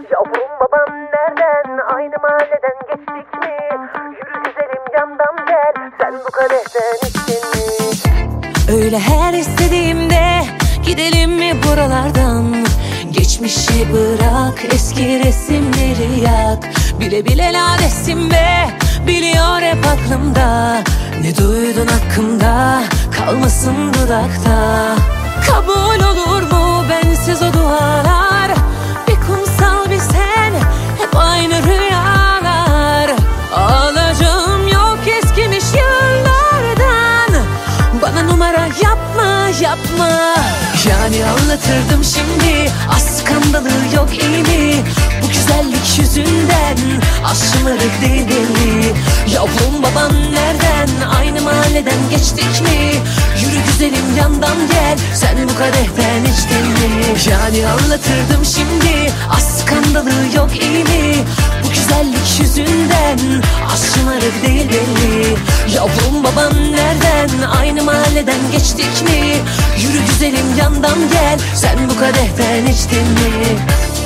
Yavrum babam nereden, aynı mahalleden geçtik mi? Yürü güzelim yandan gel, sen bu kadehten içtin mi? Öyle her istediğimde gidelim mi buralardan? Geçmişi bırak, eski resimleri yak. Bile bile lanesim be, biliyor hep aklımda. Ne duydun hakkımda, kalmasın dudakta. Kabul olur mu bensiz o dualar? Bir kumsal bir sen, hep aynı rüyalar. Ağlayacağım yok eskimiş yıllardan. Bana numara yapma yapma. Yani anlatırdım şimdi, az skandalı yok iyi mi? Bu güzellik yüzünden aşımarık değil belli. Yavrum baban nereden, aynı mahalleden geçtik mi? Yürü güzelim yandan gel, sen bu kadehten içtin mi? Yani anlatırdım şimdi, az skandalı yok iyi mi? Bu güzellik yüzünden aşımarık değil belli. Yavrum baban nereden, aynı mahalleden geçtik mi? Yürü güzelim yandan gel, sen bu kadehten içtin mi?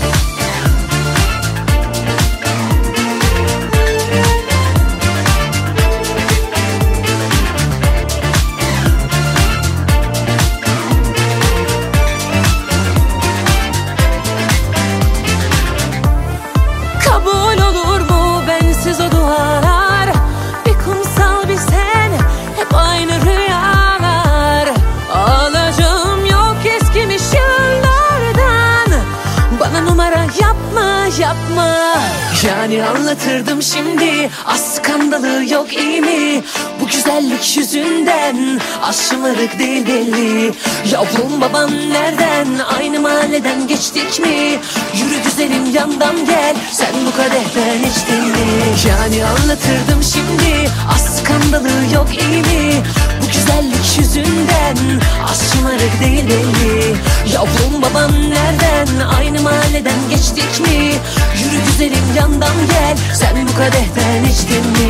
Kabul olur mu bensiz o dualar? Bir kumsal bir sen, hep aynı rüyalar. Ağlayacağım yok eskimiş yıllardan. Bana numara yapma yapma. Yani anlatırdım şimdi, az skandalı yok iyi mi? Bu güzellik yüzünden aşımarık değil belli. Yavrum baban nereden, aynı mahalleden geçtik mi? Yürü güzelim yandan gel, sen bu kadehten içtin mi? Yani anlatırdım şimdi, az skandalı yok iyi mi? Bu güzellik yüzünden aşımarık değil belli. Yavrum baban nereden, aynı mahalleden geçtik mi? Yürü güzelim yandan gel, sen bu kadehten içtin mi?